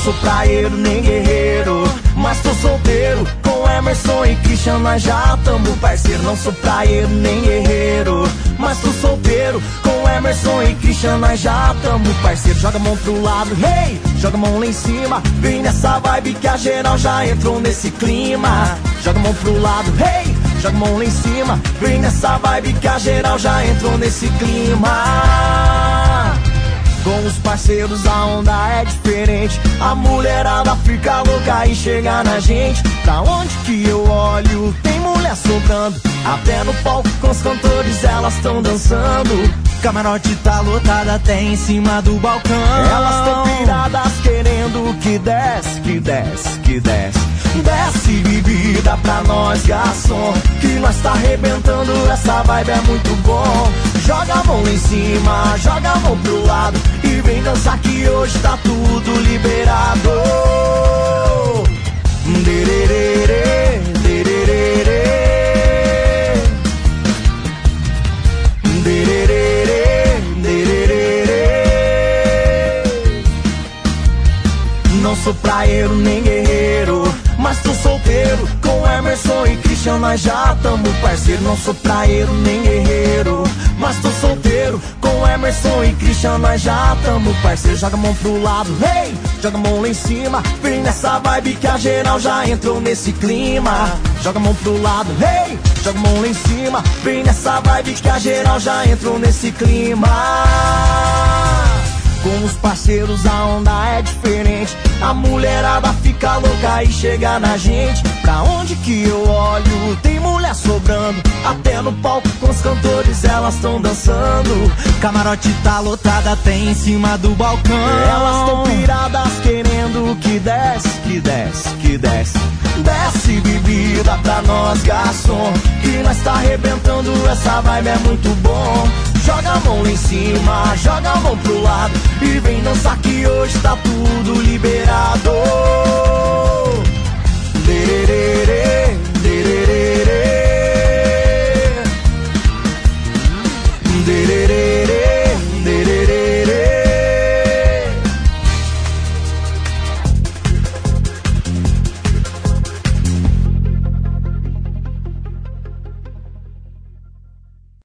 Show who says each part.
Speaker 1: sou praieiro nem guerreiro, mas tô solteiro. Com Emerson e Christian nós já tamo parceiro. Não sou praieiro nem guerreiro, mas tô solteiro. Com Emerson e Christian nós já tamo parceiro. Joga a mão pro lado, hey, joga a mão lá em cima. Vem nessa vibe que a geral já entrou nesse clima. Joga a mão pro lado, hey, joga a mão lá em cima. Vem nessa vibe que a geral já entrou nesse clima. Com os parceiros a onda é diferente. A mulherada fica louca e chega na gente. Pra onde que eu olho tem mulher sobrando. Até no palco com os cantores elas tão dançando.
Speaker 2: Camarote tá lotado até em cima do balcão.
Speaker 1: Elas tão piradas querendo que desce, que desce, que desce. Desce bebida pra nós, garçom, que nós tá arrebentando, essa vibe é muito bom. Joga a mão lá em cima, joga a mão pro lado e vem dançar que hoje tá tudo liberado. Dererê, dererê, dererê, dererê. Não sou praieiro nem guerreiro, mas tô solteiro. Com Emerson e Christian nós já tamo parceiro. Não sou praieiro nem guerreiro, mas tô solteiro. Com Emerson e Christian nós já tamo parceiro. Joga a mão pro lado, hey, joga a mão lá em cima. Vem nessa vibe que a geral já entrou nesse clima. Joga a mão pro lado, hey, joga a mão lá em cima. Vem nessa vibe que a geral já entrou nesse clima. Com os parceiros a onda é diferente. A mulherada fica louca e chega na gente. Pra onde que eu olho tem mulher sobrando. Até no palco com os cantores elas tão dançando.
Speaker 2: Camarote tá lotado até em cima do balcão.
Speaker 1: Elas tão piradas querendo que desce, que desce, que desce. Desce bebida pra nós, garçom, que nós tá arrebentando, essa vibe é muito bom. Joga a mão lá em cima, joga a mão pro lado e vem dançar que hoje tá tudo liberado. Dererê, dererê, dererê.